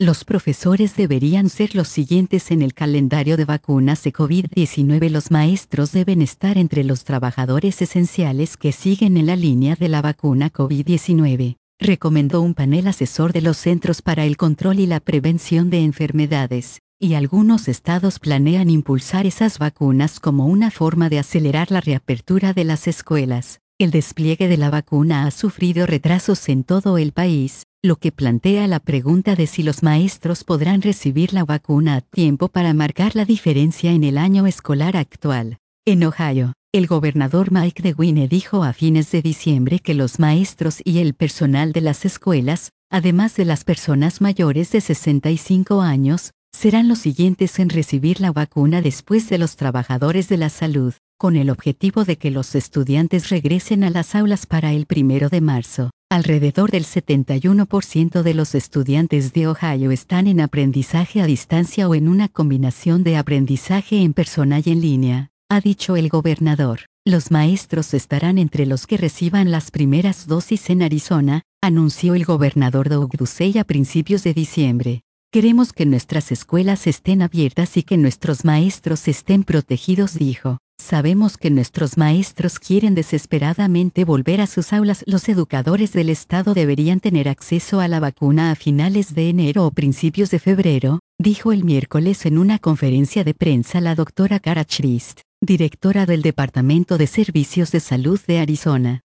Los profesores deberían ser los siguientes en el calendario de vacunas de COVID-19. Los maestros deben estar entre los trabajadores esenciales que siguen en la línea de la vacuna COVID-19, recomendó un panel asesor de los Centros para el Control y la Prevención de Enfermedades, y algunos estados planean impulsar esas vacunas como una forma de acelerar la reapertura de las escuelas. El despliegue de la vacuna ha sufrido retrasos en todo el país, lo que plantea la pregunta de si los maestros podrán recibir la vacuna a tiempo para marcar la diferencia en el año escolar actual. En Ohio, el gobernador Mike DeWine dijo a fines de diciembre que los maestros y el personal de las escuelas, además de las personas mayores de 65 años, serán los siguientes en recibir la vacuna después de los trabajadores de la salud, con el objetivo de que los estudiantes regresen a las aulas para el 1 de marzo. Alrededor del 71% de los estudiantes de Ohio están en aprendizaje a distancia o en una combinación de aprendizaje en persona y en línea, ha dicho el gobernador. Los maestros estarán entre los que reciban las primeras dosis en Arizona, anunció el gobernador Doug Ducey a principios de diciembre. Queremos que nuestras escuelas estén abiertas y que nuestros maestros estén protegidos, dijo. Sabemos que nuestros maestros quieren desesperadamente volver a sus aulas. Los educadores del estado deberían tener acceso a la vacuna a finales de enero o principios de febrero, dijo el miércoles en una conferencia de prensa la doctora Cara Christ, directora del Departamento de Servicios de Salud de Arizona.